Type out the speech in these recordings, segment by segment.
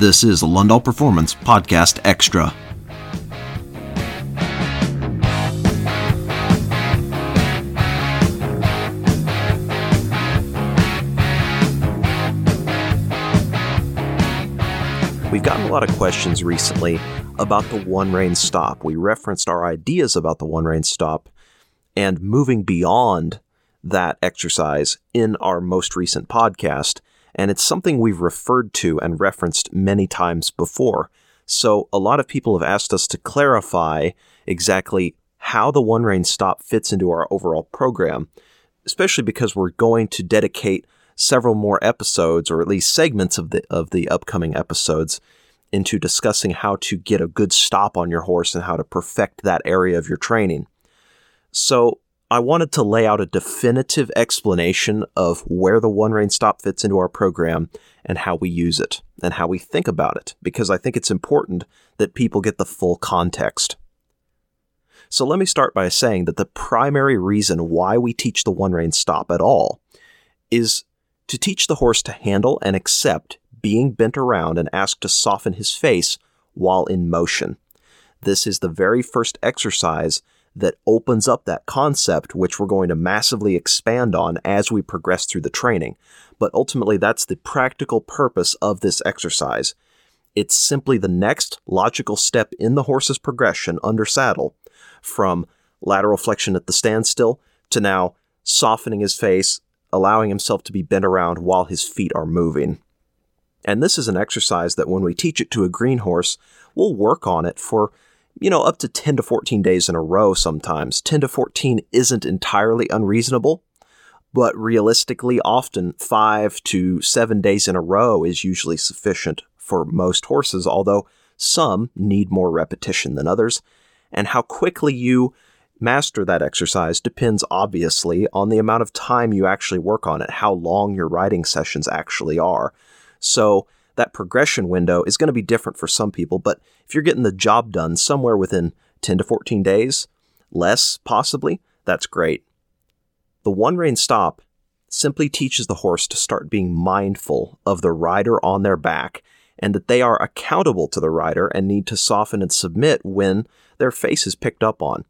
This is a Lundahl Performance Podcast Extra. We've gotten a lot of questions recently about the one rein stop. We referenced our ideas about the one rein stop and moving beyond that exercise in our most recent podcast, and it's something we've referred to and referenced many times before. So a lot of people have asked us to clarify exactly how the one rein stop fits into our overall program, especially because we're going to dedicate several more episodes, or at least segments of the upcoming episodes, into discussing how to get a good stop on your horse and how to perfect that area of your training. So I wanted to lay out a definitive explanation of where the one rein stop fits into our program and how we use it and how we think about it, because I think it's important that people get the full context. So let me start by saying that the primary reason why we teach the one rein stop at all is to teach the horse to handle and accept being bent around and asked to soften his face while in motion. This is the very first exercise that opens up that concept, which we're going to massively expand on as we progress through the training. But ultimately, that's the practical purpose of this exercise. It's simply the next logical step in the horse's progression under saddle, from lateral flexion at the standstill to now softening his face, allowing himself to be bent around while his feet are moving. And this is an exercise that when we teach it to a green horse, we'll work on it for up to 10 to 14 days in a row sometimes. 10 to 14 isn't entirely unreasonable, but realistically, often 5 to 7 days in a row is usually sufficient for most horses, although some need more repetition than others. And how quickly you master that exercise depends obviously on the amount of time you actually work on it, how long your riding sessions actually are. So that progression window is going to be different for some people, but if you're getting the job done somewhere within 10 to 14 days, less possibly, that's great. The one rein stop simply teaches the horse to start being mindful of the rider on their back and that they are accountable to the rider and need to soften and submit when their face is picked up on.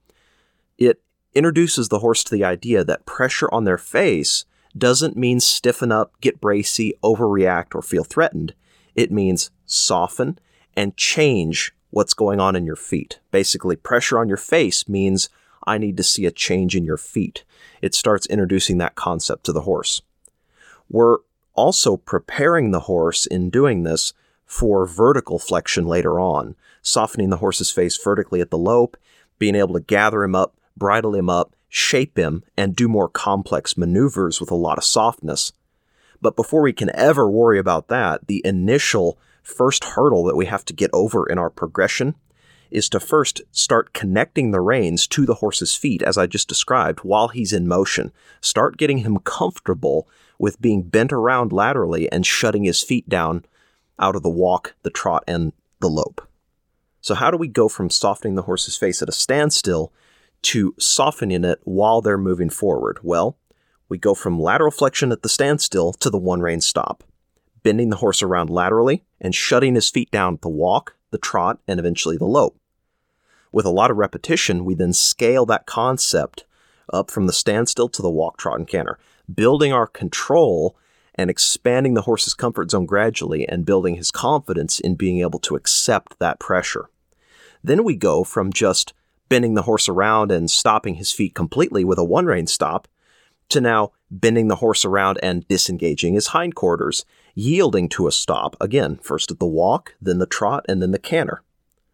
It introduces the horse to the idea that pressure on their face doesn't mean stiffen up, get bracy, overreact, or feel threatened. It means soften and change what's going on in your feet. Basically, pressure on your face means I need to see a change in your feet. It starts introducing that concept to the horse. We're also preparing the horse in doing this for vertical flexion later on, softening the horse's face vertically at the lope, being able to gather him up, bridle him up, shape him, and do more complex maneuvers with a lot of softness. But before we can ever worry about that, the initial first hurdle that we have to get over in our progression is to first start connecting the reins to the horse's feet, as I just described, while he's in motion. Start getting him comfortable with being bent around laterally and shutting his feet down out of the walk, the trot, and the lope. So how do we go from softening the horse's face at a standstill to softening it while they're moving forward? Well, we go from lateral flexion at the standstill to the one rein stop, bending the horse around laterally and shutting his feet down at the walk, the trot, and eventually the lope. With a lot of repetition, we then scale that concept up from the standstill to the walk, trot, and canter, building our control and expanding the horse's comfort zone gradually and building his confidence in being able to accept that pressure. Then we go from just bending the horse around and stopping his feet completely with a one rein stop to now bending the horse around and disengaging his hindquarters, yielding to a stop, again, first at the walk, then the trot, and then the canter.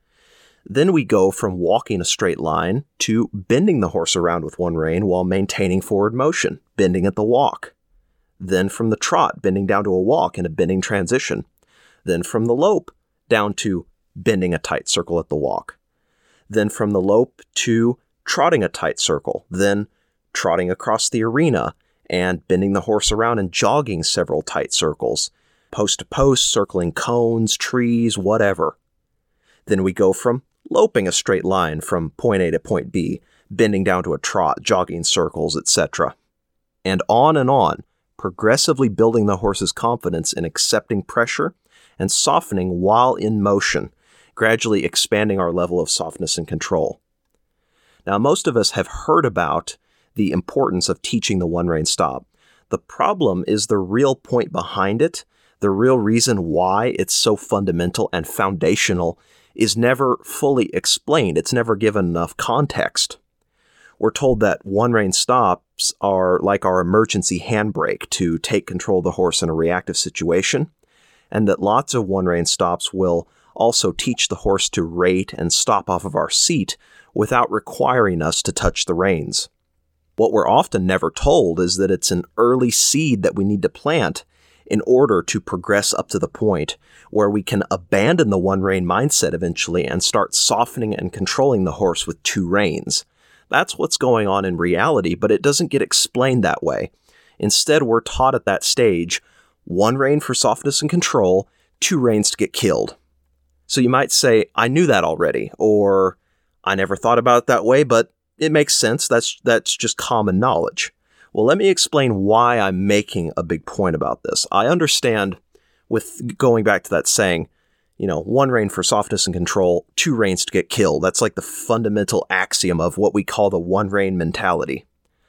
Then we go from walking a straight line to bending the horse around with one rein while maintaining forward motion, bending at the walk. Then from the trot, bending down to a walk in a bending transition. Then from the lope, down to bending a tight circle at the walk. Then from the lope to trotting a tight circle. Then trotting across the arena and bending the horse around and jogging several tight circles, post to post, circling cones, trees, whatever. Then we go from loping a straight line from point A to point B, bending down to a trot, jogging circles, etc. And on, progressively building the horse's confidence in accepting pressure and softening while in motion, gradually expanding our level of softness and control. Now, most of us have heard about the importance of teaching the one-rein stop. The problem is the real point behind it, the real reason why it's so fundamental and foundational, is never fully explained. It's never given enough context. We're told that one-rein stops are like our emergency handbrake to take control of the horse in a reactive situation, and that lots of one-rein stops will also teach the horse to rate and stop off of our seat without requiring us to touch the reins. What we're often never told is that it's an early seed that we need to plant in order to progress up to the point where we can abandon the one-rein mindset eventually and start softening and controlling the horse with two reins. That's what's going on in reality, but it doesn't get explained that way. Instead, we're taught at that stage, one rein for softness and control, two reins to get killed. So you might say, I knew that already, or I never thought about it that way, but it makes sense. That's just common knowledge. Well, let me explain why I'm making a big point about this. I understand, with going back to that saying, one rein for softness and control, two reins to get killed. That's like the fundamental axiom of what we call the one rein mentality.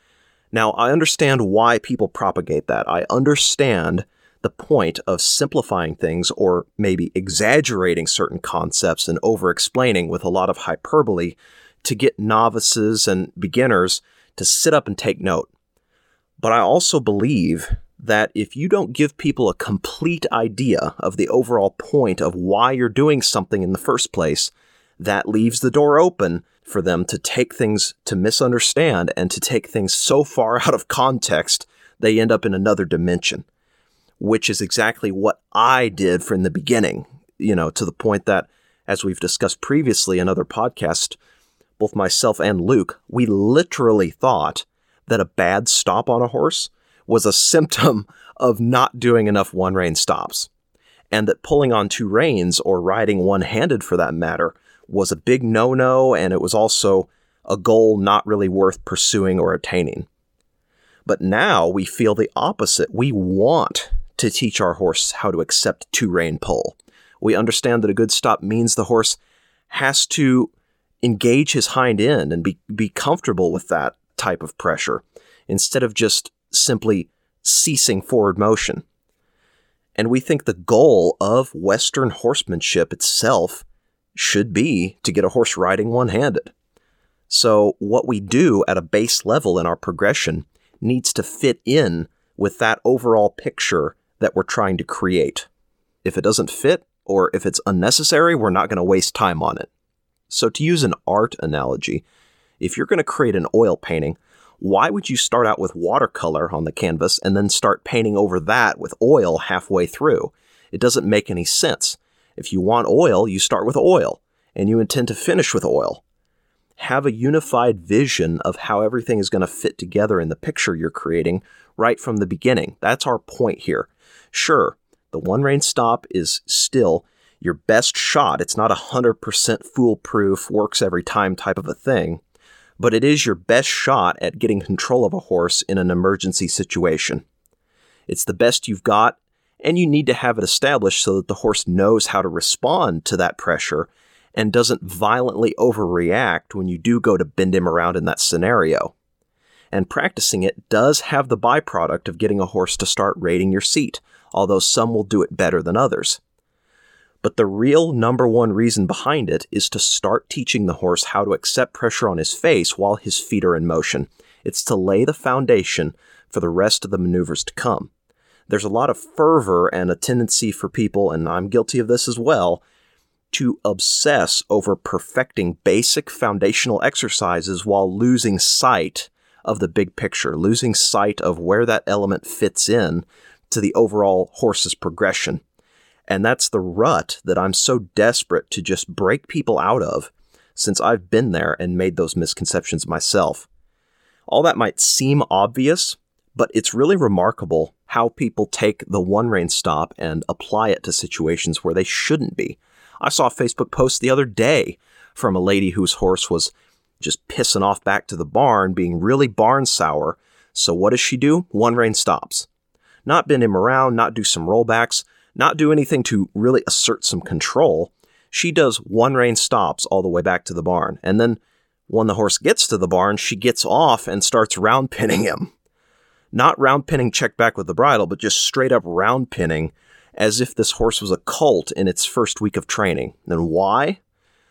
Now, I understand why people propagate that. I understand the point of simplifying things or maybe exaggerating certain concepts and over-explaining with a lot of hyperbole to get novices and beginners to sit up and take note. But I also believe that if you don't give people a complete idea of the overall point of why you're doing something in the first place, that leaves the door open for them to take things to misunderstand and to take things so far out of context they end up in another dimension, which is exactly what I did from the beginning, to the point that, as we've discussed previously in other podcasts, both myself and Luke, we literally thought that a bad stop on a horse was a symptom of not doing enough one-rein stops, and that pulling on two reins, or riding one-handed for that matter, was a big no-no, and it was also a goal not really worth pursuing or attaining. But now we feel the opposite. We want to teach our horse how to accept two-rein pull. We understand that a good stop means the horse has to engage his hind end and be comfortable with that type of pressure, instead of just simply ceasing forward motion. And we think the goal of Western horsemanship itself should be to get a horse riding one-handed. So what we do at a base level in our progression needs to fit in with that overall picture that we're trying to create. If it doesn't fit, or if it's unnecessary, we're not going to waste time on it. So to use an art analogy, if you're going to create an oil painting, why would you start out with watercolor on the canvas and then start painting over that with oil halfway through? It doesn't make any sense. If you want oil, you start with oil, and you intend to finish with oil. Have a unified vision of how everything is going to fit together in the picture you're creating right from the beginning. That's our point here. Sure, the one-rein stop is still your best shot. It's not 100% foolproof, works every time type of a thing, but it is your best shot at getting control of a horse in an emergency situation. It's the best you've got, and you need to have it established so that the horse knows how to respond to that pressure and doesn't violently overreact when you do go to bend him around in that scenario. And practicing it does have the byproduct of getting a horse to start rating your seat, although some will do it better than others. But the real number one reason behind it is to start teaching the horse how to accept pressure on his face while his feet are in motion. It's to lay the foundation for the rest of the maneuvers to come. There's a lot of fervor and a tendency for people, and I'm guilty of this as well, to obsess over perfecting basic foundational exercises while losing sight of the big picture, losing sight of where that element fits in to the overall horse's progression. And that's the rut that I'm so desperate to just break people out of, since I've been there and made those misconceptions myself. All that might seem obvious, but it's really remarkable how people take the one-rein stop and apply it to situations where they shouldn't be. I saw a Facebook post the other day from a lady whose horse was just pissing off back to the barn, being really barn sour. So what does she do? One-rein stops. Not bend him around, not do some rollbacks, not do anything to really assert some control. She does one rein stops all the way back to the barn. And then when the horse gets to the barn, she gets off and starts round pinning him. Not round pinning check back with the bridle, but just straight up round pinning as if this horse was a colt in its first week of training. And why?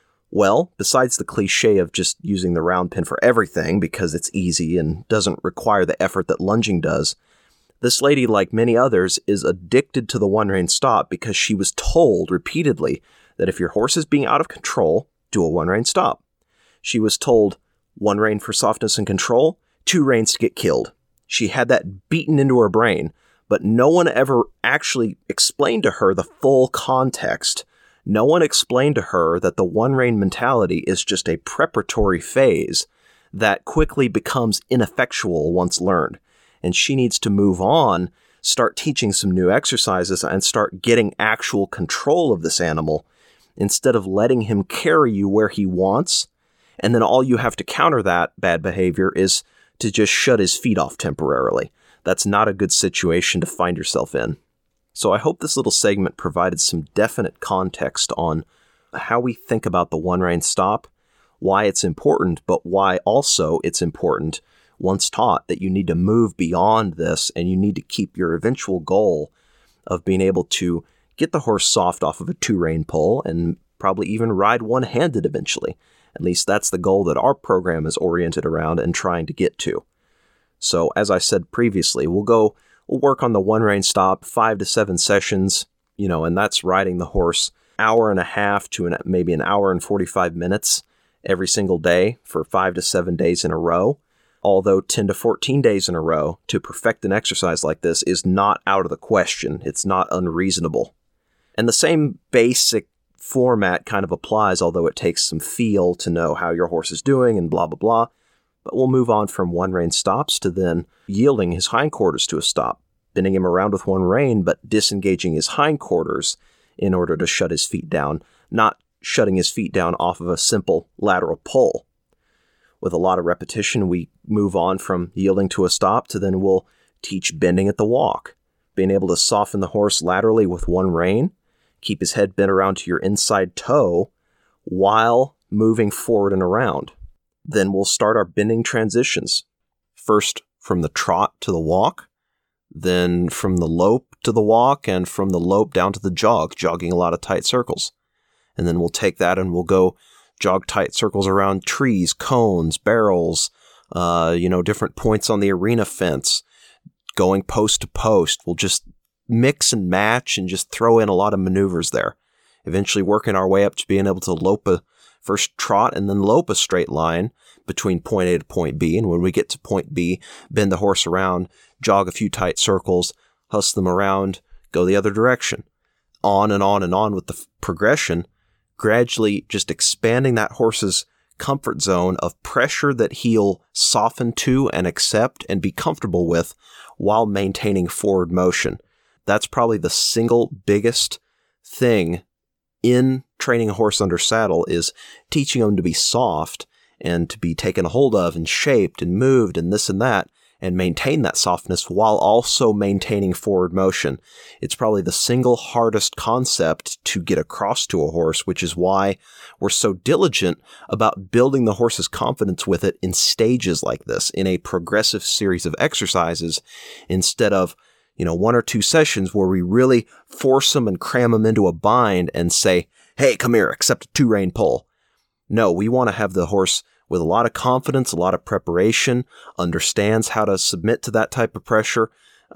Well, besides the cliche of just using the round pin for everything because it's easy and doesn't require the effort that lunging does, this lady, like many others, is addicted to the one rein stop because she was told repeatedly that if your horse is being out of control, do a one rein stop. She was told one rein for softness and control, two reins to get killed. She had that beaten into her brain, but no one ever actually explained to her the full context. No one explained to her that the one rein mentality is just a preparatory phase that quickly becomes ineffectual once learned. And she needs to move on, start teaching some new exercises, and start getting actual control of this animal instead of letting him carry you where he wants. And then all you have to counter that bad behavior is to just shut his feet off temporarily. That's not a good situation to find yourself in. So I hope this little segment provided some definite context on how we think about the one rein stop, why it's important, but why also it's important once taught that you need to move beyond this and you need to keep your eventual goal of being able to get the horse soft off of a two-rein pull and probably even ride one-handed eventually. At least that's the goal that our program is oriented around and trying to get to. So as I said previously, we'll work on the one rein stop 5 to 7 sessions, and that's riding the horse hour and a half to maybe an hour and 45 minutes every single day for 5 to 7 days in a row. Although 10 to 14 days in a row to perfect an exercise like this is not out of the question. It's not unreasonable. And the same basic format kind of applies, although it takes some feel to know how your horse is doing and blah, blah, blah. But we'll move on from one rein stops to then yielding his hindquarters to a stop, bending him around with one rein, but disengaging his hindquarters in order to shut his feet down, not shutting his feet down off of a simple lateral pull. With a lot of repetition, we move on from yielding to a stop to then we'll teach bending at the walk, being able to soften the horse laterally with one rein, keep his head bent around to your inside toe while moving forward and around. Then we'll start our bending transitions. First from the trot to the walk, then from the lope to the walk, and from the lope down to the jog, jogging a lot of tight circles. And then we'll take that and we'll go jog tight circles around trees, cones, barrels, different points on the arena fence, going post to post. We'll just mix and match and just throw in a lot of maneuvers there. Eventually working our way up to being able to lope a first trot and then lope a straight line between point A to point B. And when we get to point B, bend the horse around, jog a few tight circles, hustle them around, go the other direction. On and on and on with the progression, gradually just expanding that horse's comfort zone of pressure that he'll soften to and accept and be comfortable with while maintaining forward motion. That's probably the single biggest thing in training a horse under saddle is teaching them to be soft and to be taken a hold of and shaped and moved and this and that, and maintain that softness while also maintaining forward motion. It's probably the single hardest concept to get across to a horse, which is why we're so diligent about building the horse's confidence with it in stages like this, in a progressive series of exercises, instead of, 1 or 2 sessions where we really force them and cram them into a bind and say, hey, come here, accept a 2-rein pull. No, we want to have the horse with a lot of confidence, a lot of preparation, understands how to submit to that type of pressure,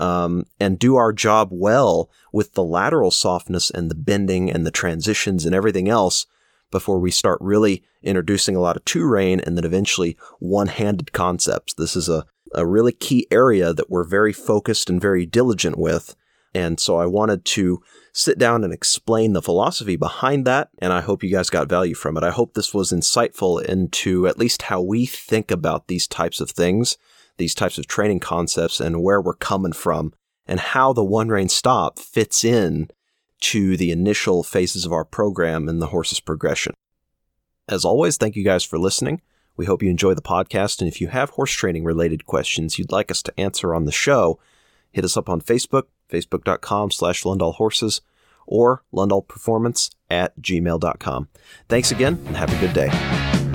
and do our job well with the lateral softness and the bending and the transitions and everything else before we start really introducing a lot of 2-rein and then eventually one-handed concepts. This is a really key area that we're very focused and very diligent with. And so I wanted to sit down and explain the philosophy behind that, and I hope you guys got value from it. I hope this was insightful into at least how we think about these types of things, these types of training concepts, and where we're coming from, and how the one-rein stop fits in to the initial phases of our program and the horse's progression. As always, thank you guys for listening. We hope you enjoy the podcast, and if you have horse training related questions you'd like us to answer on the show, hit us up on Facebook, facebook.com/LundahlHorses, or lundahlperformance@gmail.com. Thanks again, and have a good day.